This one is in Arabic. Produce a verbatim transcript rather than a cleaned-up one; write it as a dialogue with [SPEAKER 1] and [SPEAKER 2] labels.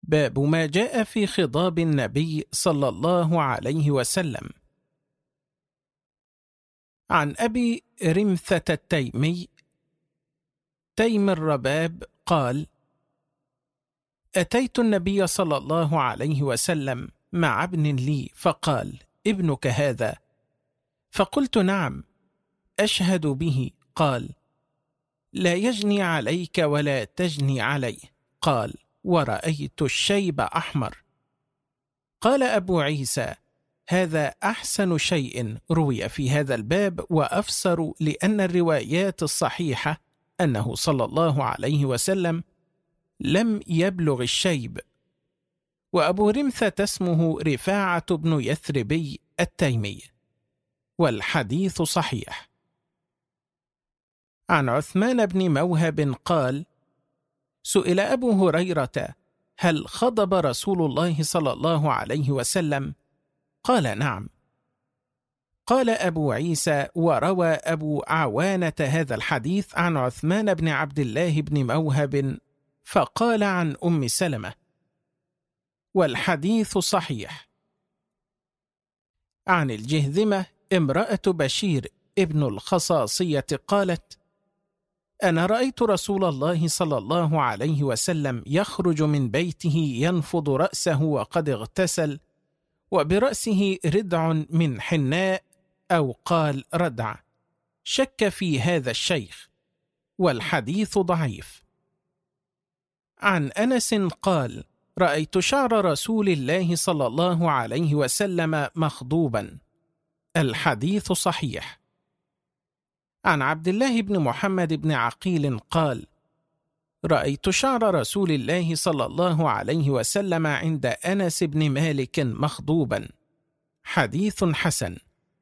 [SPEAKER 1] باب ما جاء في خضاب النبي صلى الله عليه وسلم. عن أبي رمثة التيمي تيم الرباب قال: أتيت النبي صلى الله عليه وسلم مع ابن لي فقال: ابنك هذا؟ فقلت: نعم، أشهد به. قال: لا يجني عليك ولا تجني عليه. قال: ورأيت الشيب أحمر. قال أبو عيسى: هذا أحسن شيء روي في هذا الباب وأفسر، لأن الروايات الصحيحة أنه صلى الله عليه وسلم لم يبلغ الشيب. وأبو رمثة اسمه رفاعة بن يثربي التيمي، والحديث صحيح. عن عثمان بن موهب قال: سئل أبو هريرة: هل خضب رسول الله صلى الله عليه وسلم؟ قال: نعم. قال أبو عيسى: وروى أبو عوانة هذا الحديث عن عثمان بن عبد الله بن موهب فقال عن أم سلمة، والحديث صحيح. عن الجهذمة امرأة بشير ابن الخصاصية قالت: أنا رأيت رسول الله صلى الله عليه وسلم يخرج من بيته ينفض رأسه وقد اغتسل، وبرأسه ردع من حناء، أو قال ردع، شك في هذا الشيخ، والحديث ضعيف. عن أنس قال: رأيت شعر رسول الله صلى الله عليه وسلم مخضوبا، الحديث صحيح. عن عبد الله بن محمد بن عقيل قال: رأيت شعر رسول الله صلى الله عليه وسلم عند أنس بن مالك مخضوبا، حديث حسن.